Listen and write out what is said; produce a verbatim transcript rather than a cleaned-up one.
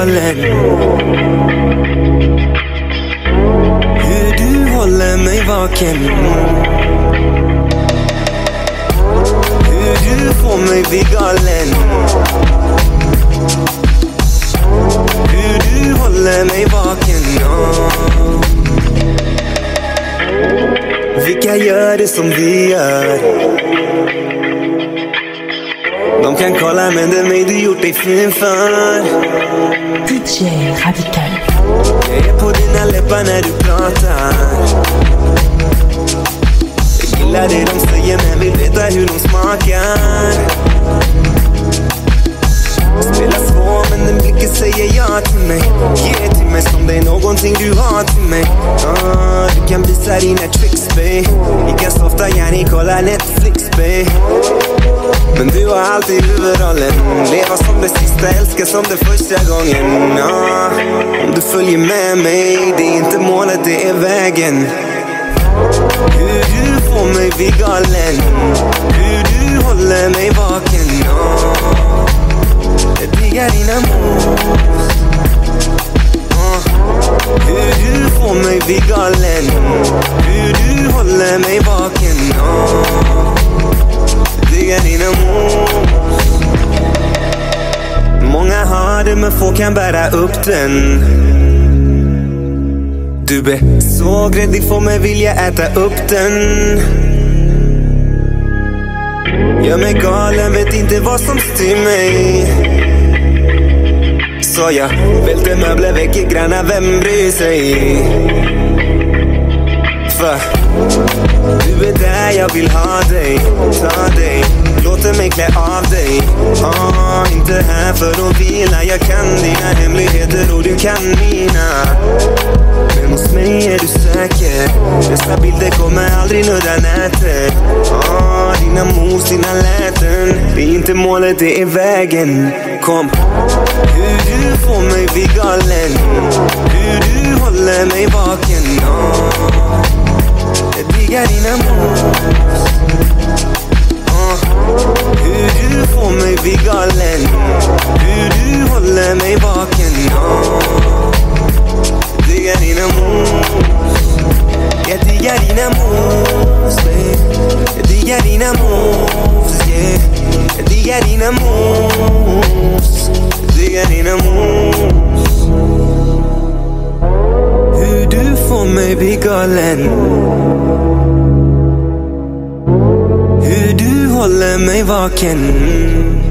galen. Hur du håller mig vaken. Hur du får mig bli galen. Hur du håller mig vaken. Oh. Vilka gör det som vi gör? De kan kolla men det är mig du gjort dig fin för. D J Radical. Jag är på dina läppar när du pratar. Jag gillar det de säger men vill veta hur de smakar. Spelar svår men den blicken säger ja till mig. Ge till mig som det är någonting du har till mig. ah, Du kan visa dina tricks babe. Vi kan softa gärna kolla Netflix babe. Men du har alltid huvudrollen. Leva som det sista, älska som det första gången. ah, Om du följer med mig, det är inte målet, det är vägen. Hur du får mig bli galen. Hur du håller mig vaken. ah, Jag diggar dina moves. ah, Hur du får mig bli galen. Hur du håller mig vaken. ah, Digga dina moves. Många har det men få kan bära upp den. Du är så gräddig, får mig vilja äta upp den. Gör mig galen, vet inte vad som styr mig. Så jag välter möbler, väcker grannar, vem bryr sig? För du är där jag vill ha dig. Ta dig, låter mig klä av dig. ah, Inte här för att vila. Jag kan dina hemligheter och du kan mina. Men hos mig är du säker. Dessa bilder kommer aldrig nudda nätet. ah, Dina moves, dina läten. Det är inte målet, det är vägen. Kom. Hur du får mig bli galen. Hur du håller mig vaken. ah, Jag diggar dina moves. uh, Hur du får mig bli galen. Hur du håller mig vaken. uh, Jag diggar dina moves. Jag diggar dina moves, babe. Jag diggar dina moves, yeah. Jag diggar dina moves. Jag diggar dina moves. Hur du får mig bli galen. Hur du håller mig vaken.